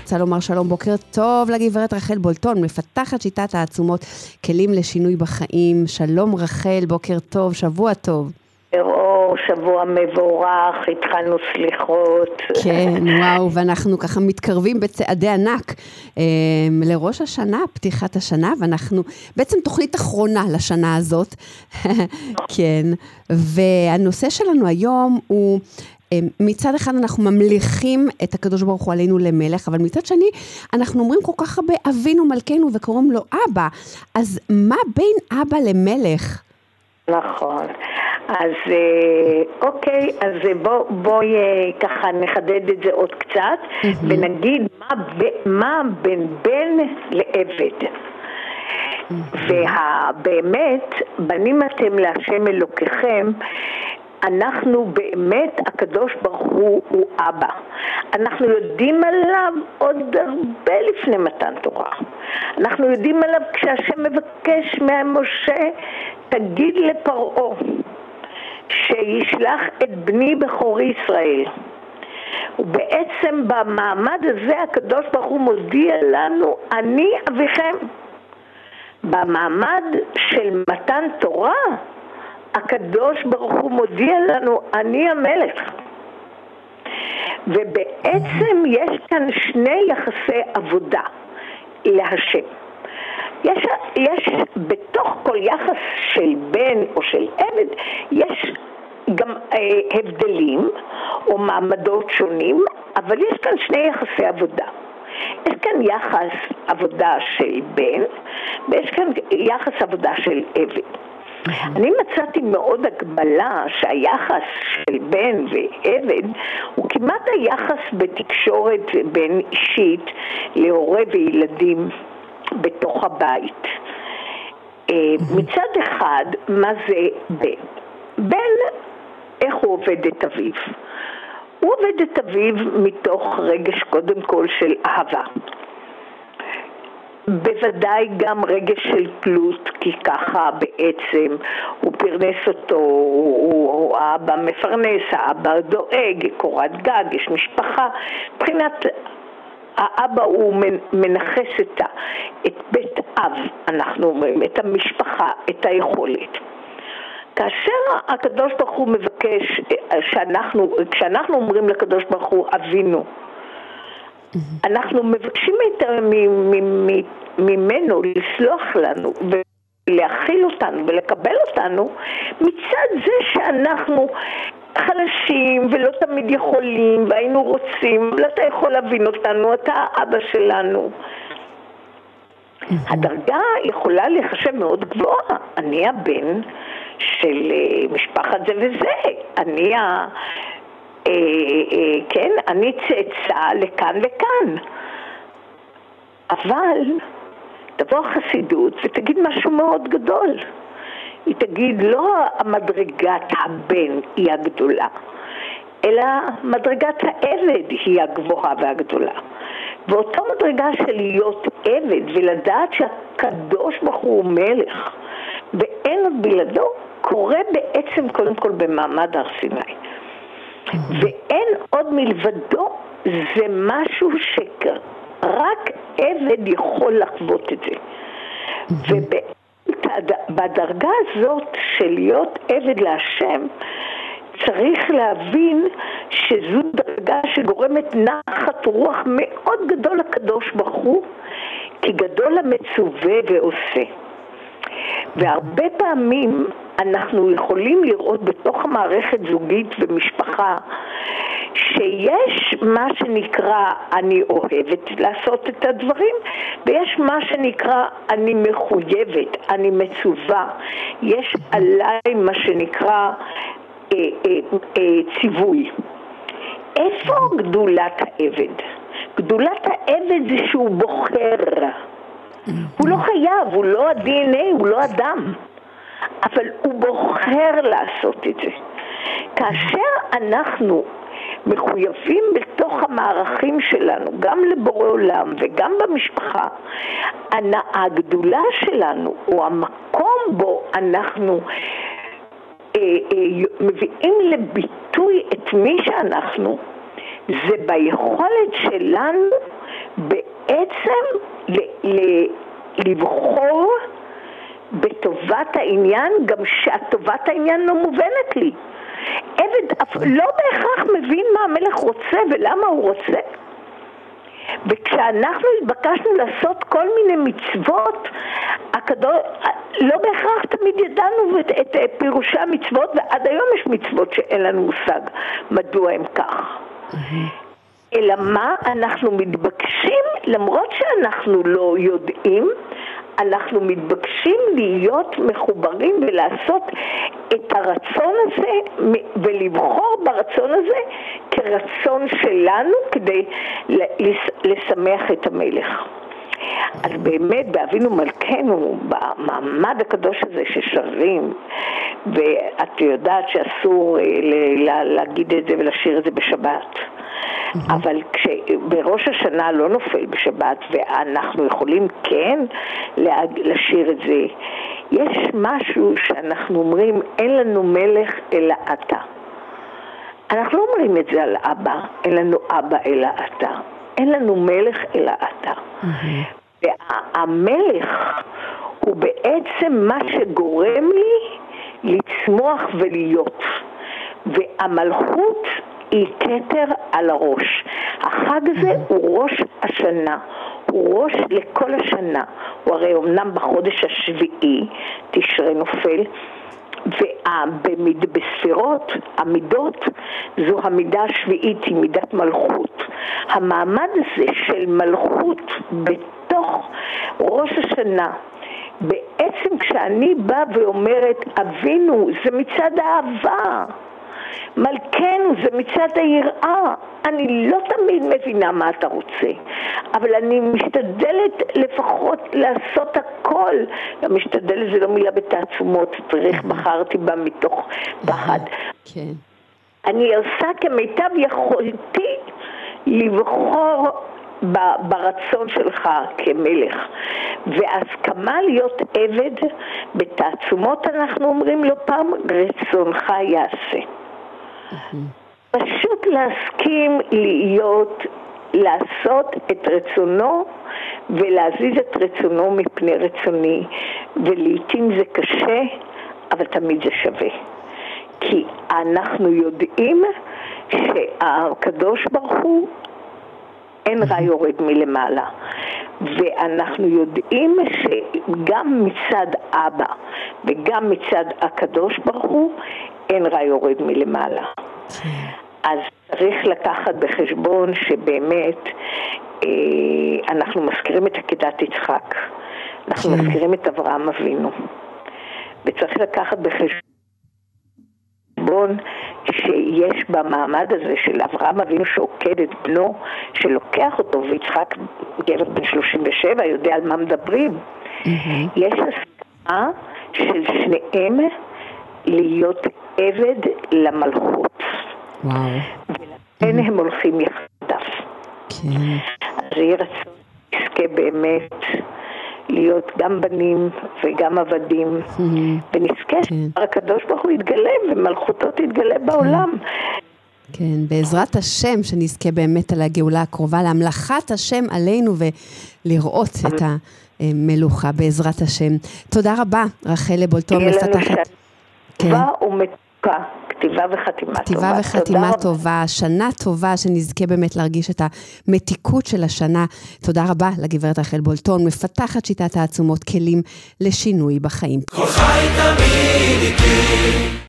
רוצה לומר שלום, בוקר טוב לגברת רחל בולטון, מפתחת שיטת העצומות, כלים לשינוי בחיים. שלום רחל, בוקר טוב, שבוע טוב. שבוע מבורך, התחלנו סליחות. כן, וואו, ואנחנו ככה מתקרבים בצעדי ענק לראש השנה, פתיחת השנה, ואנחנו בעצם תוכנית אחרונה לשנה הזאת. כן, והנושא שלנו היום הוא, מצד אחד אנחנו ממליכים את הקדוש ברוך הוא עלינו למלך, אבל מצד שני אנחנו אומרים כל כך הרבה אבינו מלכנו וקוראים לו אבא, אז מה בין אבא למלך? נכון. אז אוקיי, אז בואי ככה נחדד את זה עוד קצת, ונגיד מה בין בן לעבד. ובאמת, בנים אתם להשם אלוקיכם, אנחנו באמת, הקדוש ברוך הוא אבא. אנחנו יודעים עליו עוד הרבה לפני מתן תורה. אנחנו יודעים עליו כשהשם מבקש ממשה, תגיד לפרעה שישלח את בני בכורי ישראל. ובעצם במעמד הזה הקדוש ברוך הוא מודיע לנו, אני אביכם. במעמד של מתן תורה, הקדוש ברוך הוא מודיע לנו, אני המלך. ובעצם יש כאן שני יחסי עבודה להשם. יש בתוך כל יחס של בן או של עבד, יש גם הבדלים או מעמדות שונים, אבל יש כאן שני יחסי עבודה. יש כאן יחס עבודה של בן, ויש כאן יחס עבודה של עבד. אני מצאתי מאוד הגבלה שהיחס של בן ועבד הוא כמעט היחס בתקשורת בין אישית להורה וילדים בתוך הבית. מצד אחד, מה זה בן? בן, איך הוא עובד את אביו? הוא עובד את אביו מתוך רגש קודם כל של אהבה. בוודאי גם רגש של תלות, כי ככה בעצם הוא פרנס אותו, הוא האבא מפרנס, האבא דואג, קורת גג, יש משפחה. מבחינת האבא הוא מנחס את בית אב, אנחנו אומרים, את המשפחה, את היכולת. כאשר הקדוש ברוך הוא מבקש, כשאנחנו אומרים לקדוש ברוך הוא אבינו, אנחנו מבקשים ממנו לסלוח לנו ולהכיל אותנו ולקבל אותנו, מצד זה שאנחנו חלשים ולא תמיד יכולים והיינו רוצים, אבל אתה יכול להבין אותנו, אתה האבא שלנו. הדרגה יכולה להיחשב מאוד גבוהה. אני הבן של משפחת זה וזה, כן, אני צאצא לכאן וכאן. אבל תבוא החסידות ותגיד משהו מאוד גדול. היא תגיד לא המדרגת הבן היא הגדולה, אלא מדרגת העבד היא הגבוהה והגדולה. ואותה מדרגה של להיות עבד ולדעת שהקדוש ברוך הוא מלך ואין עוד בלעדו, קורה בעצם קודם כל במעמד הר סיני. ואין עוד מלבדו, זה משהו שרק עבד יכול לחוות את זה. ובדרגה הזאת של להיות עבד להשם, צריך להבין שזו דרגה שגורמת נחת רוח מאוד גדול לקדוש ברוך הוא, כי גדול המצווה ועושה. והרבה פעמים אנחנו יכולים לראות בתוך המערכת זוגית ומשפחה שיש מה שנקרא אני אוהבת לעשות את הדברים, ויש מה שנקרא אני מחויבת, אני מצווה. יש עליי מה שנקרא ציווי. איפה גדולת העבד? גדולת העבד זה שהוא בוחר. הוא לא חייב, הוא לא ה-DNA, הוא לא אדם. אבל הוא בוחר לעשות את זה. כאשר אנחנו מחויבים בתוך המערכים שלנו, גם לבורא עולם וגם במשפחה, הגדולה שלנו, או המקום בו אנחנו מביאים לביטוי את מי שאנחנו, זה ביכולת שלנו בעצם לבחור בטובת העניין, גם שהטובת העניין לא מובנת לי. עבד לא בהכרח מבין מה המלך רוצה ולמה הוא רוצה. וכשאנחנו התבקשנו לעשות כל מיני מצוות, לא בהכרח תמיד ידענו את פירושי המצוות, ועד היום יש מצוות שאין לנו מושג מדוע הם כך. אלא מה אנחנו מתבקשים, למרות שאנחנו לא יודעים, אנחנו מתבקשים להיות מחוברים ולעשות את הרצון הזה ולבחור ברצון הזה כרצון שלנו כדי לשמח את המלך. אז באמת באבינו מלכנו, במעמד הקדוש הזה ששרים, ואת יודעת שאסור להגיד את זה ולשיר את זה בשבת, אבל בראש השנה לא נופל בשבת ואנחנו יכולים כן לשיר את זה. יש משהו שאנחנו אומרים, אין לנו מלך אלא אתה. אנחנו לא אומרים את זה על אבא, אין לנו אבא אלא אתה, אין לנו מלך אלא אתה. והמלך הוא בעצם מה שגורם לי לצמוח ולהיות, והמלכות היא כתר על הראש. החג הזה הוא ראש השנה, הוא ראש לכל השנה. הוא הרי אומנם בחודש השביעי תשרי נופל, ובספירות המידות זו המידה השביעית, היא מידת מלכות. המעמד הזה של מלכות בתוך ראש השנה, בעצם כשאני באה ואומרת אבינו, זה מצד האהבה, מלכנו זה מצד היראה. אני לא תמיד מבינה מה אתה רוצה, אבל אני משתדלת לפחות לעשות הכל. משתדלת זה לא מילה בתעצומות, צריך, בחרתי בה מתוך פחד. כן. אני עושה כמיטב יכולתי לבחור ברצון שלך כמלך, והסכמה להיות עבד בתעצומות, אנחנו אומרים לו פעם, רצונך יעשה. פשוט להסכים לעשות את רצונו ולהזיז את רצונו מפני רצוני, ולעיתים זה קשה, אבל תמיד זה שווה, כי אנחנו יודעים שהקדוש ברוך הוא אין רע יורד מלמעלה, ואנחנו יודעים שגם מצד אבא וגם מצד הקדוש ברוך הוא אין רע יורד מלמעלה. אז צריך לקחת בחשבון שבאמת אנחנו מזכירים את עקדת יצחק, אנחנו מזכירים את אברהם אבינו, וצריך לקחת בחשבון שיש במעמד הזה של אברהם אבינו שעוקד את בנו, שלוקח אותו, ויצחק גבר בן 37 יודע על מה מדברים. יש הסכמה של שניהם להיות עבד למלכות. וואו. ולכן הם הולכים יחדיו. כן. אז יהיה רצון יזכה באמת להיות גם בנים וגם עבדים, ונזכה שהקדוש ברוך הוא יתגלה ומלכותו תתגלה בעולם. כן, בעזרת השם שנזכה באמת על הגאולה הקרובה, להמלכת השם עלינו ולראות את המלוכה בעזרת השם. תודה רבה, רחל לבולטון מפתחת. טובה ומתוקה, כתיבה וחתימה טובה. כתיבה וחתימה טובה, שנה טובה, שנזכה באמת להרגיש את המתיקות של השנה. תודה רבה לגברת רחל בולטון, מפתחת שיטת העצומות, כלים לשינוי בחיים. כל חי תמיד איתי.